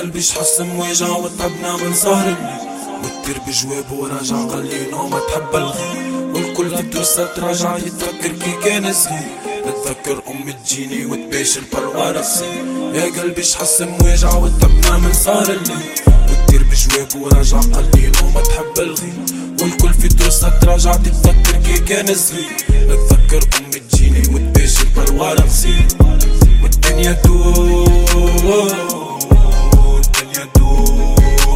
قلبي شحس مواجع وتعبنا من سهر الليل، والدير بجواب وراجع قال لي نو ما تحب الغير، والكل في الدوسة تراجع يتفكر كي كان صغير، نتفكر أمي تجيني وتباش البلوار تصير. يا قلبي شحس مواجع وتعبنا من سهر الليل، والدير بجواب وراجع قال لي نو ما تحب الغير، والكل في الدوسة تراجع تتفكر كي كان صغير، نتفكر أمي تجيني وتباش البلوار تصير. والدنيا تدور والدنيا تدور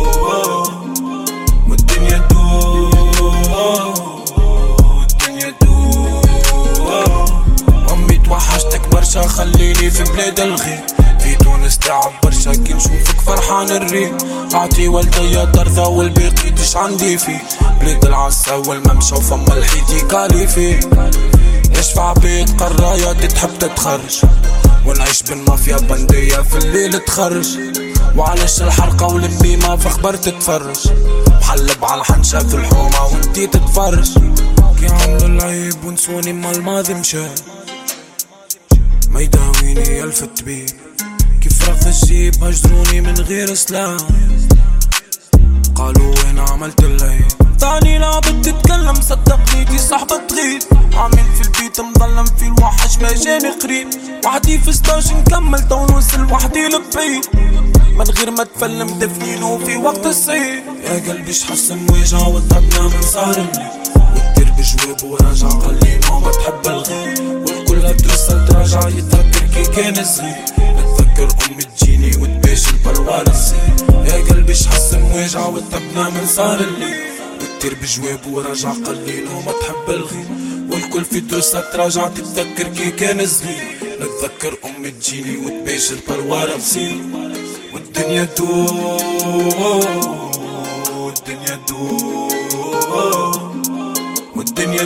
والدنيا تدور والدنيا تدور. أمي توحشتك برشا خليني في بلاد الغير، في تونس تعب برشا كي نشوفك فرحان الريف، أعطي والديا ترضى والباقي تش عندي فيه، بلاد العسا والممشى وفما الحيتي كالي فيه، يشفع بيت قرايات تحب تتخرج، ونعيش بالمافيا بندية في الليل تخرج، وعلاش الحرقة والميمة في خبر تتفرج، وحلب على الحنشة في الحومة وانتي تتفرج. كي عملوا العيب ونسوني ما الماضي مشى، ما يداويني ألف طبيب، كيف رغد الجيب هجروني من غير سلام، قالوا وين عملت العيب، تاني لعبت تتكلم صدقني دي صاحبة تغيب، عامل في البيت مظلم في الوحش ما جاني قريب، وحدي في ستاج نكمل تو نوصل وحدي لبعيد، من غير ما تفلم دفنينو في وقت الصيف. يا قلبي شحس مواجع وتعبنا من سهر الليل، والدير بجواب وراجع قال لي نو ما تحب الغير، والكل هالدوسة تراجع يتفكر كي كان صغير، نتفكر أمي تجيني وتباش البلوار تصير. يا قلبي شحس مواجع وتعبنا من سهر الليل، والدير بجواب وراجع قال لي نو ما تحب الغير، والكل في دوسة تراجع تتفكر كي كان صغير، نتذكر أمي تجيني وتباش البلوار تصير. والدنيا تدور والدنيا تدور والدنيا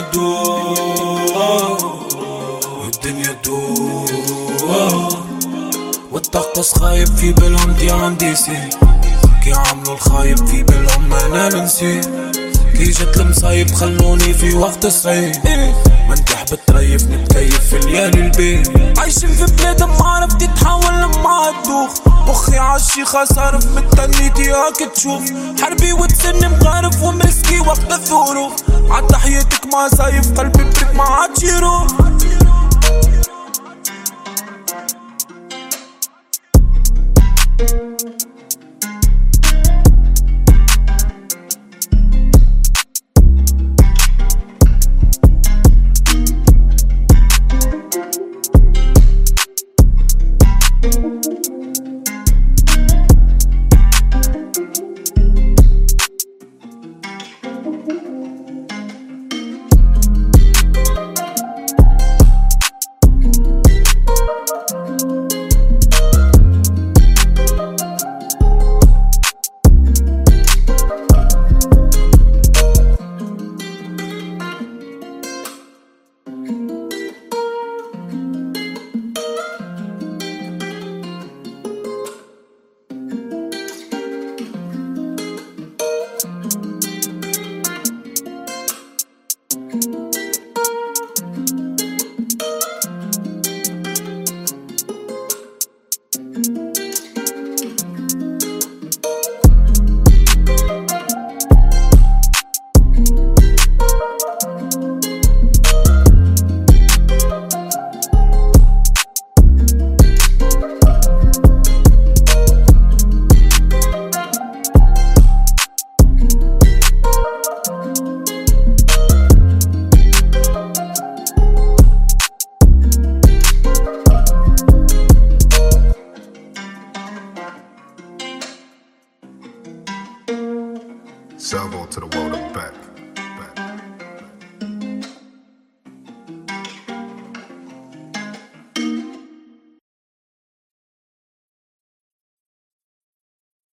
تدور والدنيا تدور. والطقس خايب في بالهم دي عندي سي، كي عملوا الخايب في بالهم انا نسيت، كي جت المصايب خلوني في وقت الصعيب، منتح بتريف نتكيف في ليالي البيت، عايشين في بلاد ما عرفت تتحول لما تدوخ، مخي عالشيخة صارف متنيتي هاك تشوف، حربي وتسني مغارف ومسكي وقت الظروف، عالتحياتك ما سايف قلبي بريك ما عادش يروح.